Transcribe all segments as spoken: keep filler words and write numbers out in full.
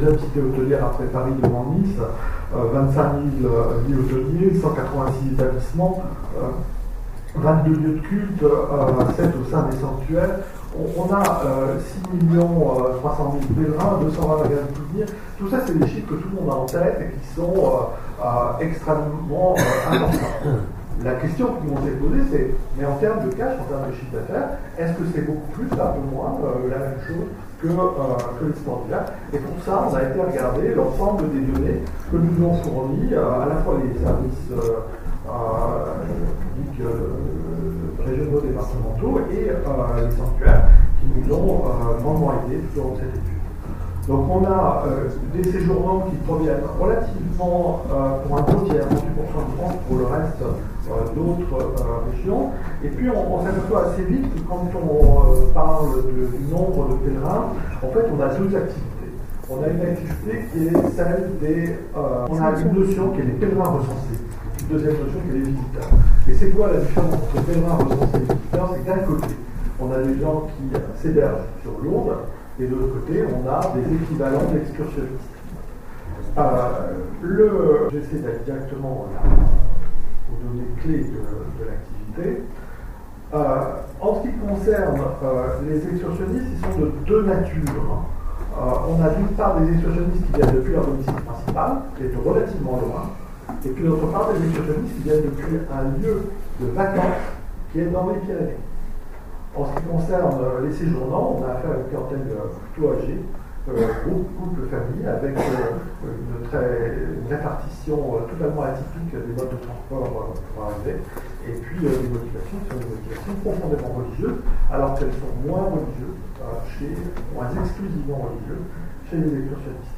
deuxième cité hôtelière après Paris devant Nice, euh, vingt-cinq mille euh, lits hôteliers, cent quatre-vingt-six établissements, euh, vingt-deux lieux de culte, euh, sept au sein des sanctuaires. On, on a euh, six millions trois cent mille pèlerins, deux cent vingt magasins de souvenirs. Tout ça, c'est des chiffres que tout le monde a en tête et qui sont euh, euh, extrêmement euh, importants. La question qui m'ont été posée, c'est, mais en termes de cash, en termes de chiffre d'affaires, est-ce que c'est beaucoup plus, un peu moins, euh, la même chose que, euh, que les sports d'hiver? Et pour ça, on a été regarder l'ensemble des données que nous ont fournies, euh, à la fois les services euh, euh, publics euh, régionaux, départementaux et euh, les sanctuaires qui nous ont euh, grandement aidés tout au long de cette étude. Donc on a euh, des séjournants qui proviennent relativement, euh, pour un gros tiers, vingt-huit pour cent de France, pour le reste euh, d'autres euh, régions. Et puis on, on s'aperçoit assez vite que quand on euh, parle de, du nombre de pèlerins, en fait on a deux activités. On a une activité qui est celle des... Euh, on a une notion qui est les pèlerins recensés. Une deuxième notion qui est les visiteurs. Et c'est quoi la différence entre pèlerins recensés et visiteurs? C'est que d'un côté, on a des gens qui s'hébergent sur Lourdes, et de l'autre côté, on a des équivalents d'excursionnistes. Euh, le, j'essaie d'aller directement là, aux données clés de, de l'activité. Euh, en ce qui concerne euh, les excursionnistes, ils sont de deux natures. Euh, on a d'une part des excursionnistes qui viennent depuis leur domicile principal, qui est relativement loin, et puis d'autre part des excursionnistes qui viennent depuis un lieu de vacances qui est dans les Pyrénées. En ce qui concerne euh, les séjournants, on a affaire à une clientèle euh, plutôt âgée, euh, groupe, couple, famille, avec euh, une, très, une répartition euh, totalement atypique des modes de transport euh, pour arriver, et puis euh, des motivations qui sont des motivations profondément religieuses, alors qu'elles sont moins religieuses, euh, chez, moins exclusivement religieuses, chez les excursionnistes.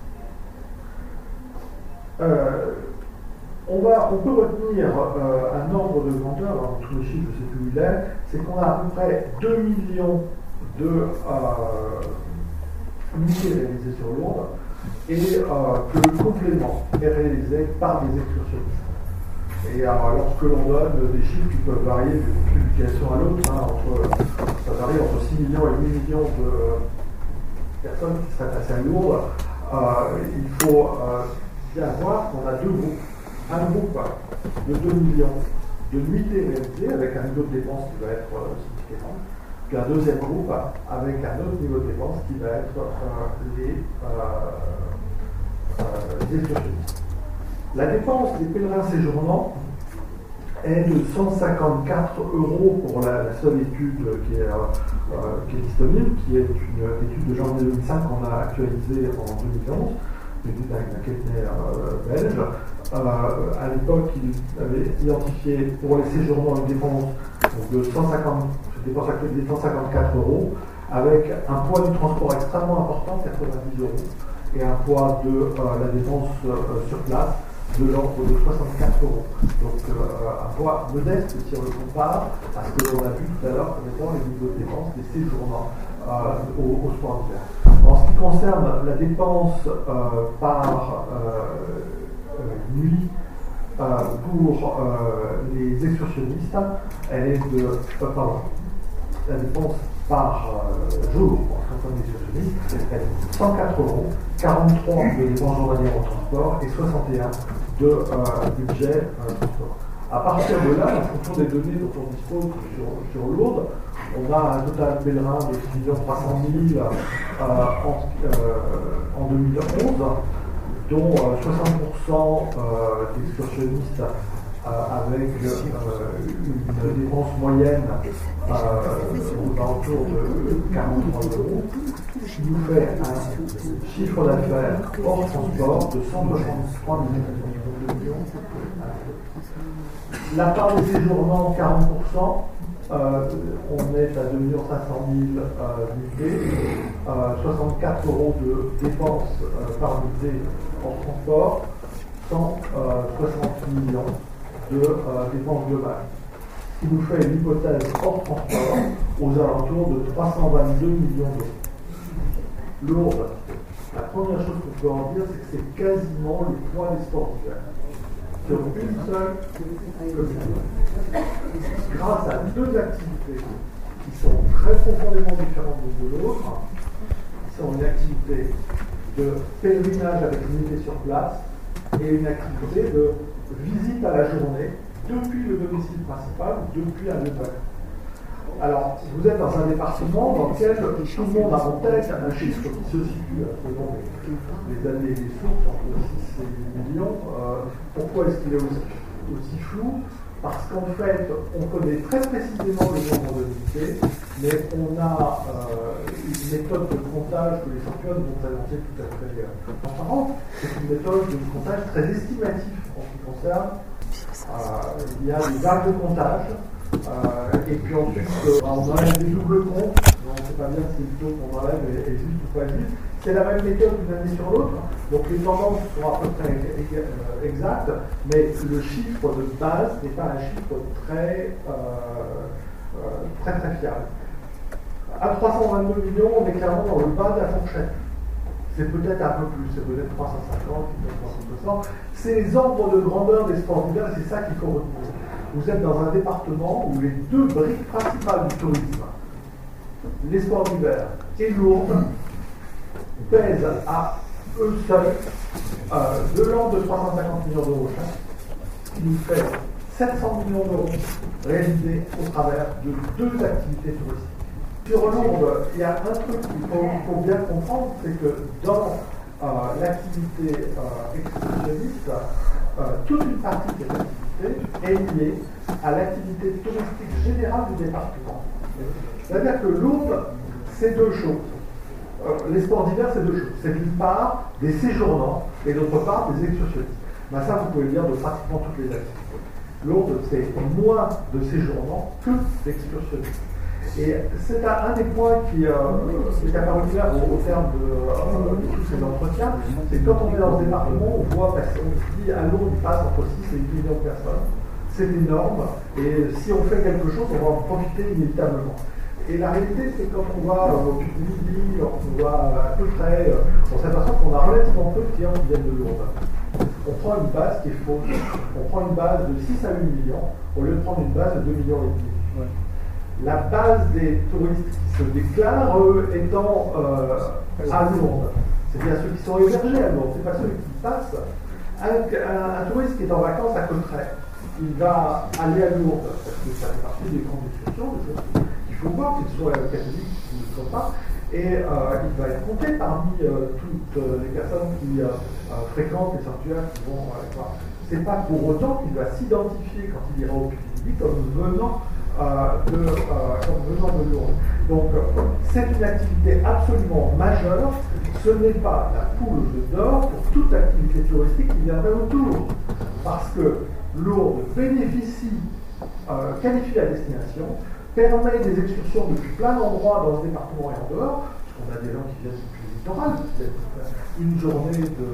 Euh, On, va, on peut retenir euh, un ordre de grandeur, dans tous les chiffres, je ne sais plus où il est, c'est qu'on a à peu près deux millions de euh, nuitées réalisées sur Lourdes et euh, que le complément est réalisé par des excursionnistes. Et euh, lorsque l'on donne des chiffres qui peuvent varier d'une publication à l'autre, hein, entre, ça varie entre six millions et huit millions de personnes qui seraient passées à Lourdes, euh, il faut euh, bien voir qu'on a deux groupes. Un groupe de deux millions de nuitées réalisées avec un niveau de dépense qui va être euh, significatif, puis un deuxième groupe avec un autre niveau de dépense qui va être euh, les, euh, euh, les excursionnistes. La dépense des pèlerins séjournants est de cent cinquante-quatre euros pour la, la seule étude qui est, euh, qui est disponible, qui est une, une étude de janvier deux mille cinq qu'on a actualisée en deux mille onze, une étude avec un cabinet euh, belge. Euh, à l'époque, il avait identifié pour les séjournants une dépense de cent cinquante, dépense actuelle de cent cinquante-quatre euros, avec un poids du transport extrêmement important, quatre-vingt-dix euros, et un poids de euh, la dépense euh, sur place de l'ordre de soixante-quatre euros. Donc euh, un poids modeste si on le compare à ce que l'on a vu tout à l'heure comme étant les niveaux de dépenses des séjournants euh, au, au sport d'hiver. En ce qui concerne la dépense euh, par euh, Euh, nuit euh, pour euh, les excursionnistes, elle est de, euh, pardon, la dépense par euh, jour pour certains excursionnistes, elle est de cent quatre euros, quarante-trois de dépenses journalières en transport et soixante et un de euh, budget euh, transport. À partir de là, en fonction des données dont on dispose sur, sur Lourdes, on a un total pèlerin de six millions trois cent mille euh, en, euh, en deux mille onze, dont euh, soixante pour cent euh, d'excursionnistes euh, avec euh, une dépense moyenne euh, aux alentours de quarante-trois euros, ce qui nous fait un chiffre d'affaires hors transport de cent soixante-trois millions. La part des séjournants, quarante pour cent. Euh, on est à deux millions cinq cent mille euh, unités, euh, soixante-quatre euros de dépenses euh, par unité en transport, cent soixante millions de euh, dépenses globales. Ce qui nous fait une hypothèse hors transport aux alentours de trois cent vingt-deux millions d'euros. Lourdes, la première chose qu'on peut en dire, c'est que c'est quasiment le poids des sports d'hiver. Sur une seule commune. Grâce à deux activités qui sont très profondément différentes l'une de l'autre, qui sont une activité de pèlerinage avec une unité sur place et une activité de visite à la journée depuis le domicile principal ou depuis un lieu de vacances. Alors, vous êtes dans un département dans lequel tout le monde a en tête un chiffre qui se situe, selon les, les années et les sources, entre six et huit millions. Euh, pourquoi est-ce qu'il est aussi, aussi flou? Parce qu'en fait, on connaît très précisément le nombre d'unités, mais on a euh, une méthode de comptage que les championnes vont présenter tout à fait euh, transparente. C'est une méthode de comptage très estimatif en ce qui concerne. Euh, il y a des vagues de comptage. Euh, et puis ensuite, euh, on enlève des doubles comptes, on ne sait pas bien si le taux qu'on enlève est, est juste ou pas juste. C'est la même méthode d'une année sur l'autre, donc les tendances sont à peu près exactes, mais le chiffre de base n'est pas un chiffre très, euh, euh, très très fiable. À trois cent vingt-deux millions, on est clairement dans le bas de la fourchette. C'est peut-être un peu plus, c'est peut-être trois cent cinquante, trois cents, deux cents. C'est les ordres de grandeur des sports d'hiver, c'est ça qu'il faut retenir. Vous êtes dans un département où les deux briques principales du tourisme, les sports d'hiver et Lourdes, pèsent à eux seuls euh, de l'ordre de trois cent cinquante millions d'euros chaque, ce qui nous fait sept cents millions d'euros réalisés au travers de deux activités touristiques. Sur Lourdes, il y a un truc qu'il faut, faut bien comprendre, c'est que dans euh, l'activité euh, excursionniste, euh, toute une partie de cette activité est liée à l'activité touristique générale du département. C'est-à-dire que Lourdes, c'est deux choses. Euh, les sports d'hiver, c'est deux choses. C'est d'une part des séjournants et d'autre part des excursionnistes. Ben ça, vous pouvez le dire de pratiquement toutes les activités. Lourdes, c'est moins de séjournants que d'excursionnistes. Et c'est un, un des points qui euh, est apparu clair au, au terme de, euh, de tous ces entretiens, c'est que quand on est dans ce département, on voit, parce qu'on se dit à Lourdes, il passe entre six et huit millions de personnes. C'est énorme, et si on fait quelque chose, on va en profiter inévitablement. Et la réalité, c'est que quand on va au midi, quand on va à peu près, on s'aperçoit qu'on a relativement peu de clients qui viennent de Lourdes. On prend une base qui est fausse. On prend une base de six à huit millions, au lieu de prendre une base de deux millions et demi. Ouais. La base des touristes qui se déclarent, eux, étant euh, à Lourdes. C'est bien ceux qui sont hébergés à Lourdes, c'est pas ceux qui passent. Un, un, un touriste qui est en vacances à Cotteret, il va aller à Lourdes, parce que ça fait partie des grandes excursions, des choses qu'il faut voir, qu'ils soient catholiques ou ne soient pas, et euh, il va être compté parmi euh, toutes euh, les personnes qui euh, euh, fréquentent les sanctuaires qui vont euh, voir. C'est pas pour autant qu'il va s'identifier quand il ira au public comme venant euh, de, euh, comme venant de Lourdes. Donc euh, c'est une activité absolument majeure. Ce n'est pas la poule d'or pour toute activité touristique qui viendrait autour, parce que Lourdes bénéficie, euh, qualifie la destination, permet des excursions depuis plein d'endroits dans ce département et en dehors, parce qu'on a des gens qui viennent depuis le littoral, une journée de,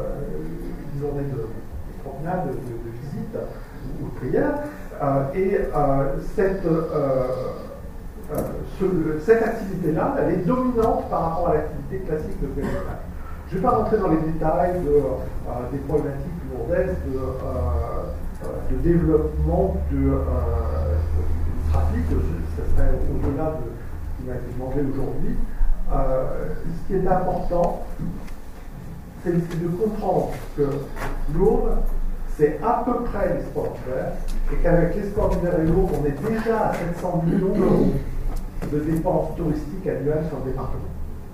euh, une journée de, de promenade, de, de, de visite ou de prière, euh, et euh, cette, euh, euh, ce, cette activité-là, elle est dominante par rapport à l'activité classique de pèlerinage. Je ne vais pas rentrer dans les détails de, euh, des problématiques lourdaises de, euh, de développement de, euh, du trafic, ce serait au-delà de ce qui m'a été demandé aujourd'hui. Euh, ce qui est important, c'est de comprendre que Lourdes, c'est à peu près les sports d'hiver, et qu'avec les sports d'hiver et Lourdes, on est déjà à sept cents millions d'euros de dépenses touristiques annuelles sur le département.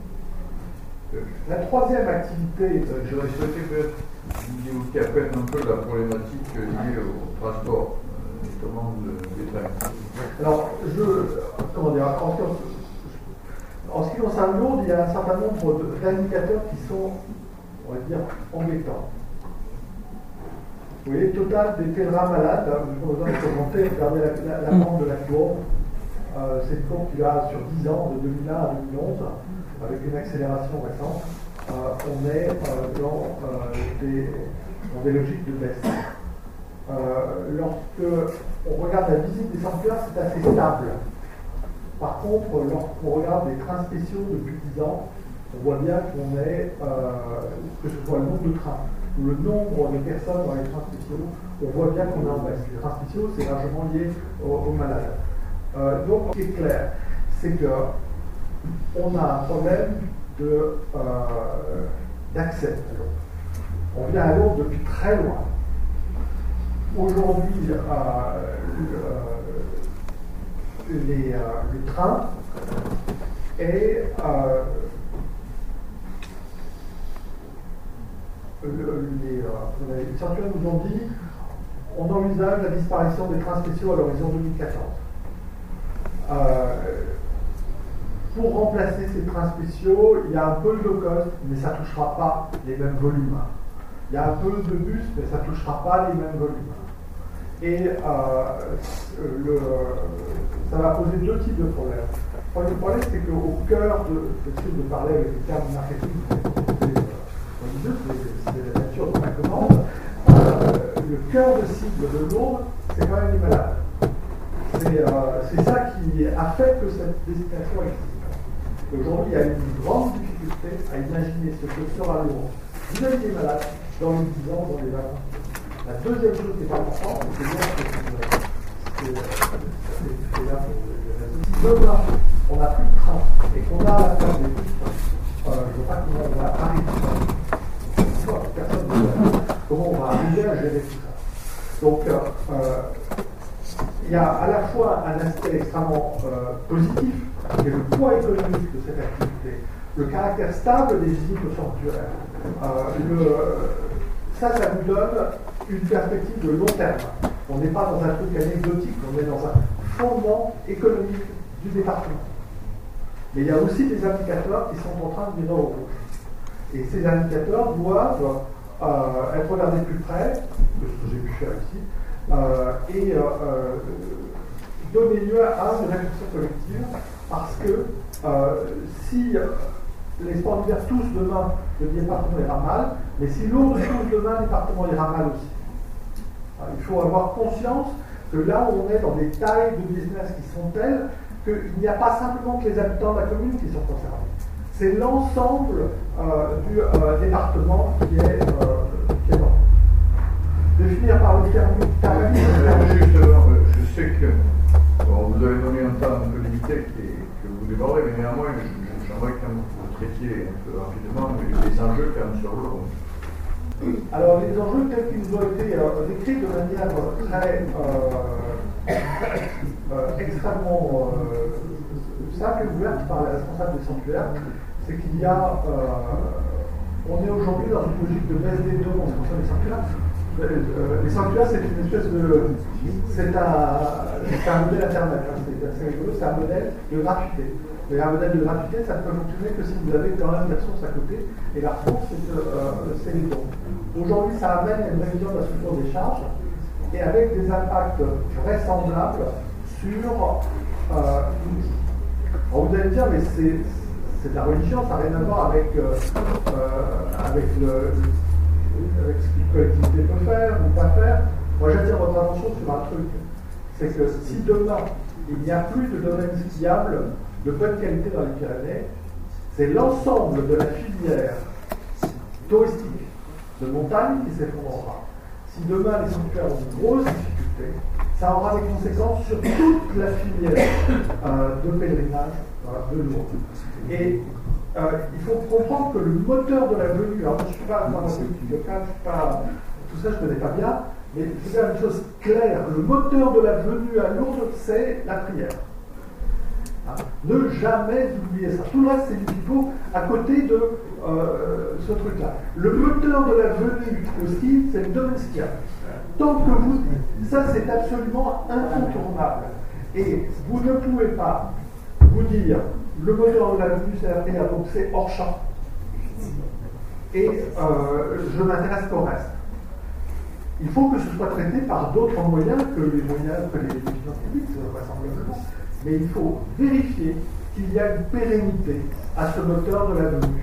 La troisième activité... Euh, J'aurais souhaité que vous qui appelle un peu la problématique liée au transport, euh, notamment des trains. Alors, je... Comment dire en, en ce qui concerne Lourdes, il y a un certain nombre d'indicateurs qui sont, on va dire, embêtants. Vous voyez, total des pèlerins malades, je n'ai pas besoin de commenter, regardez la, la, la pente de la courbe. Euh, c'est une courbe qui va sur dix ans, de deux mille un à deux mille onze, avec une accélération récente. Euh, on est euh, dans, euh, des, dans des logiques de baisse. Euh, lorsque on regarde la visite des sanctuaires, c'est assez stable. Par contre, lorsqu'on regarde les trains spéciaux depuis dix ans, on voit bien qu'on est, euh, que ce soit le nombre de trains ou le nombre de personnes dans les trains spéciaux, on voit bien qu'on est en baisse. Les trains spéciaux, c'est largement lié aux, aux malades. Euh, donc, ce qui est clair, c'est qu'on a un problème de, euh, d'accès à Londres. On vient à Londres depuis très loin. Aujourd'hui, euh, euh, les, euh, le train et euh, le, les, euh, les sanctuaires nous ont dit on envisage la disparition des trains spéciaux à l'horizon deux mille quatorze. Euh, pour remplacer ces trains spéciaux, il y a un peu de low cost, mais ça ne touchera pas les mêmes volumes. Il y a un peu de bus, mais ça ne touchera pas les mêmes volumes. Et euh, le, ça va poser deux types de problèmes. Le premier problème, c'est qu'au cœur de, je suis de parler avec les termes marketing, c'est la nature de ma commande, euh, le cœur de cible de Londres, c'est quand même les malades. C'est euh, ça qui a fait que cette destination existe. Aujourd'hui, il y a une grande difficulté à imaginer ce que sera Londres vis-à-vis des malades dans les dix ans, dans les vingt ans. La deuxième chose qui est importante, c'est bien que c'est là pour si demain on n'a plus de train et qu'on a à faire des pistes, euh, je ne vois pas comment on va arriver. Personne ne sait comment on va arriver à gérer tout ça. Donc, euh, euh, il y a à la fois un aspect extrêmement euh, positif, qui est le poids économique de cette activité, le caractère stable des visites au sanctuaire. Euh, le, ça, ça nous donne une perspective de long terme. On n'est pas dans un truc anecdotique, on est dans un fondement économique du département. Mais il y a aussi des indicateurs qui sont en train de venir au rouge. Et ces indicateurs doivent euh, être regardés plus près, de ce que j'ai pu faire ici, euh, et euh, donner lieu à une réflexion collective, parce que euh, si les sports d'hiver toussent demain, le département ira mal, mais si l'eau tousse demain, le département ira mal aussi. Alors, il faut avoir conscience que là où on est dans des tailles de business qui sont telles qu'il n'y a pas simplement que les habitants de la commune qui sont concernés. C'est l'ensemble euh, du euh, département qui est, euh, qui est mort. Je vais finir par le terme. Justement, je sais que bon, vous avez donné un temps un peu limité et que vous débordez, mais néanmoins, j'aimerais quand même que vous traitiez un peu rapidement les enjeux quand même sur l'eau. Alors, les enjeux tels qu'ils nous ont été euh, décrits de manière très euh, euh, extrêmement euh, simple et ouverte par les responsables des sanctuaires, c'est qu'il y a, euh, on est aujourd'hui dans une logique de baisse des dons en fonction des sanctuaires. Euh, les sanctuaires, c'est une espèce de, c'est un, un modèle internet, hein, c'est assez rigolo, c'est un modèle de gratuité. Mais un modèle de gratuité, ça ne peut fonctionner que si vous avez quand même des ressources à côté, et la ressource, c'est euh, les dons. Aujourd'hui, ça amène à une révision de la structure des charges, et avec des impacts vraisemblables sur euh, l'outil. Alors vous allez me dire, mais c'est de la religion, ça n'a rien à voir avec, euh, euh, avec, le, avec ce qu'une collectivité peut faire ou pas faire. Moi, j'attire votre attention sur un truc, c'est que si demain, il n'y a plus de domaines skiables de bonne qualité dans les Pyrénées, c'est l'ensemble de la filière touristique de montagne qui s'effondrera. Si demain les sanctuaires ont une grosse difficulté, ça aura des conséquences sur toute la filière euh, de pèlerinage euh, de Lourdes. Et euh, il faut comprendre que le moteur de la venue, alors je ne suis pas pharmaceutique local, je suis pas, tout ça je ne connais pas bien, mais je veux dire une chose claire, le moteur de la venue à Lourdes, c'est la prière. Hein? Ne jamais oublier ça. Tout le reste, c'est du pipeau à côté de euh, ce truc-là. Le moteur de la venue au ski, c'est le domaine skiable. Tant que vous, ça c'est absolument incontournable. Et vous ne pouvez pas vous dire le moteur de la venue c'est la prière, donc c'est hors champ. Et euh, je m'intéresse qu'au reste. Il faut que ce soit traité par d'autres moyens que les moyens que les finances publiques, c'est vraisemblablement. Mais il faut vérifier qu'il y a une pérennité à ce moteur de la venue.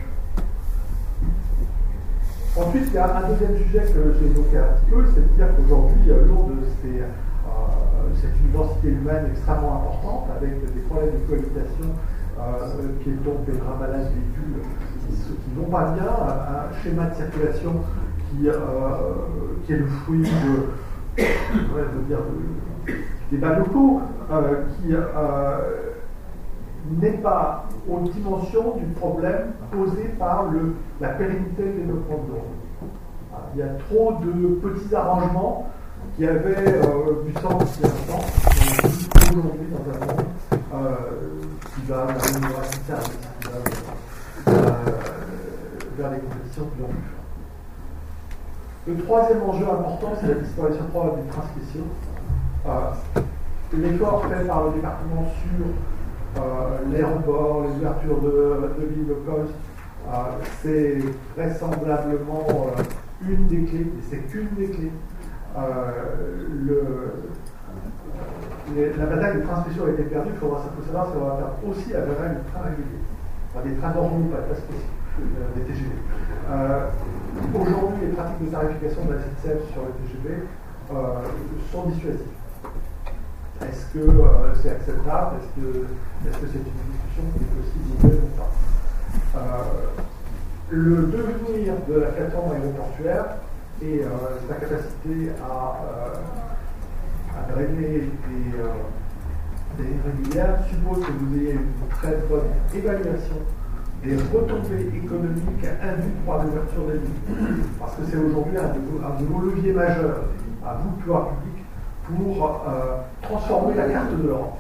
Ensuite, il y a un deuxième sujet que j'ai évoqué un petit peu, c'est de dire qu'aujourd'hui, Lourdes, c'est euh, une densité humaine extrêmement importante, avec des problèmes de cohabitation, euh, piétons, pèlerins, malades, véhicules, qui ne vont pas bien, un, un schéma de circulation qui, euh, qui est le fruit de, de dire, de, des bas locaux, euh, qui, euh, n'est pas aux dimensions du problème posé par le, la pérennité du développement de Lourdes. Il y a trop de petits arrangements qui avaient euh, du sens il y a longtemps, mais aujourd'hui dans un monde euh, qui va vers l'innovation de service, qui va euh, vers des compétitions plus en plus fortes. Le troisième enjeu important, c'est la disparition probable des transmissions. Euh, L'effort fait par le département sur euh, l'aéroport, les ouvertures de, de lignes low cost, euh, c'est vraisemblablement euh, une des clés, et c'est qu'une des clés. Euh, le, les, la bataille des transmissions a été perdue, il faudra savoir si on va faire aussi la bataille des trains réguliers, enfin, des trains normaux, pas de spécifiques, euh, des T G V. Euh, Aujourd'hui, les pratiques de tarification de la S N C F sur les T G V euh, sont dissuasives. Est-ce que euh, c'est acceptable? Est-ce que est-ce que c'est une discussion qui est possible ou pas? euh, Le devenir de la plateforme aéroportuaire et euh, sa capacité à, euh, à drainer des, euh, des lignes régulières suppose que vous ayez une très bonne évaluation des retombées économiques induites par l'ouverture des lignes. Parce que c'est aujourd'hui un, un de vos leviers majeurs, à vous, pouvoir public, pour euh, transformer la carte de l'Europe.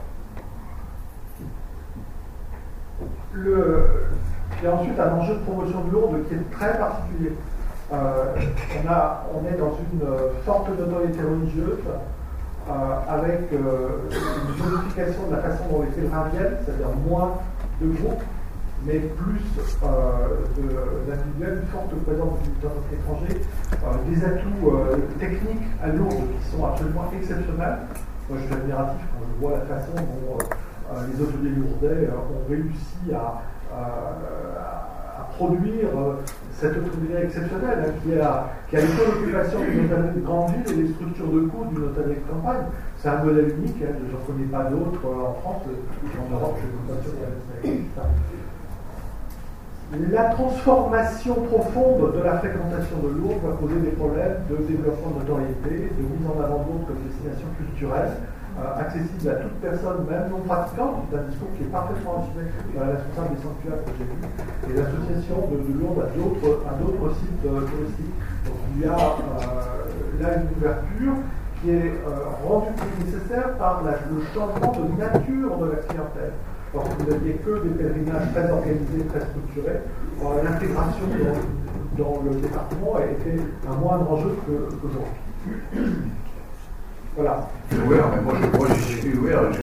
Le, il y a ensuite un enjeu de promotion de Lourdes qui est très particulier. Euh, on, a, on est dans une euh, forte notoriété religieuse, euh, avec euh, une modification de la façon dont les pèlerins viennent, c'est-à-dire moins de groupes, mais plus euh, d'individuels, une forte présence de étrangers, euh, des atouts euh, techniques à Lourdes qui sont absolument exceptionnels. Moi, je suis admiratif quand je vois la façon dont euh, les hôteliers lourdais euh, ont réussi à, à, à produire euh, cette hôtellerie exceptionnelle, hein, qui a, qui a les préoccupations d'une hôtellerie de grande ville et les structures de coûts d'une hôtellerie de campagne. C'est un modèle unique, hein, je n'en connais pas d'autres euh, en France, en Europe, je ne suis pas sûr qu'il y a ça. La transformation profonde de la fréquentation de Lourdes va poser des problèmes de développement de notoriété, de mise en avant de Lourdes comme destination culturelle, euh, accessible à toute personne, même non pratiquante. C'est un discours qui est parfaitement assumé par la responsable des sanctuaires que j'ai vu, et l'association de, de Lourdes à d'autres sites euh, touristiques. Donc il y a euh, là une ouverture qui est euh, rendue plus nécessaire par la, le changement de nature de la clientèle. Parce que vous n'aviez que des pèlerinages très organisés, très structurés, euh, l'intégration dans, dans le département a été un moindre enjeu qu'aujourd'hui. Voilà. C'est ouvert, mais moi, je, moi j'y suis ouvert, je